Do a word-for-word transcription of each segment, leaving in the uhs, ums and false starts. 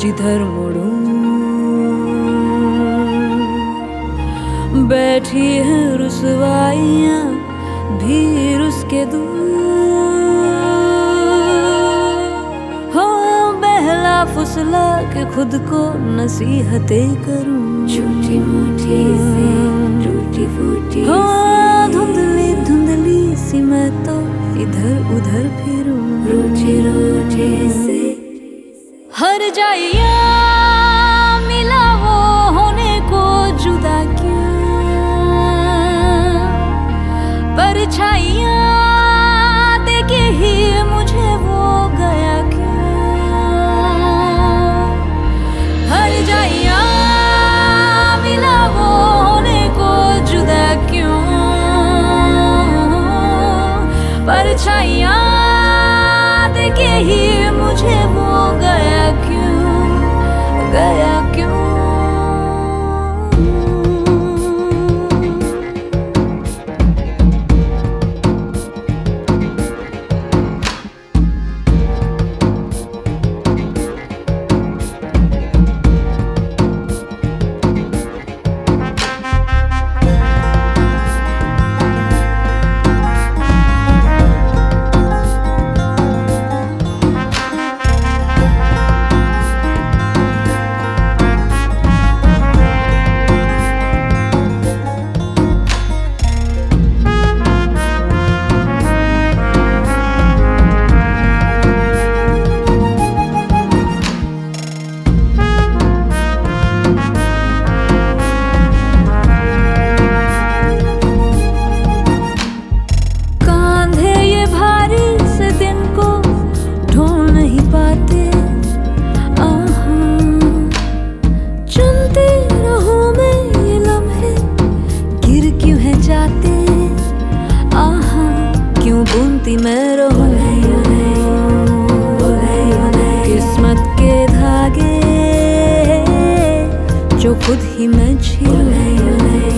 जिधर मुड़ूं बैठी है रुसवाइयाँ भी उसके दूर हो बहला फुसला के खुद को नसीहतें करूं छोटी मोटी से टूटी फूटी हो धुंधली धुंधली सी मैं तो इधर उधर फिरूं रोटे रोटे से हर जाइया मिला वो होने को जुदा क्यों परछाइयाँ देखे ही मुझे वो गया क्यों हर जाइया मिला वो होने को जुदा क्यों परछाइयाँ देखे ही मुझे वो गया क्यों गया क्यों बुनती मैं रहूं किस्मत के धागे जो खुद ही मैं छीलूं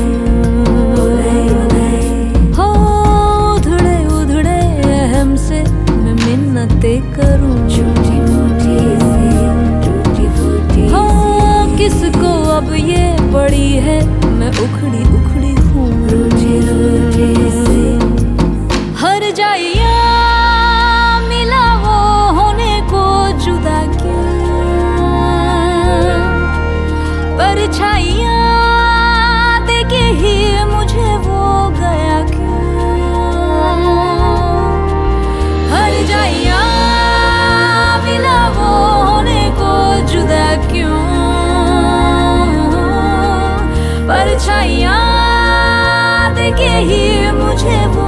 हो उधड़े उधड़े अहम से मैं मिन्नतें करूं छोटी मोटी से टूटी फूटी हो किसको अब ये पड़ी है मैं उखड़ी उखड़ी हूँ रोटे रोटे से हर जाइया मिला वो होने को जुदा क्यों परछाइयाँ देखे ही मुझे वो गया क्यों हर जाइया मिला वो होने को जुदा क्यों परछाइयाँ देखे ही मुझे वो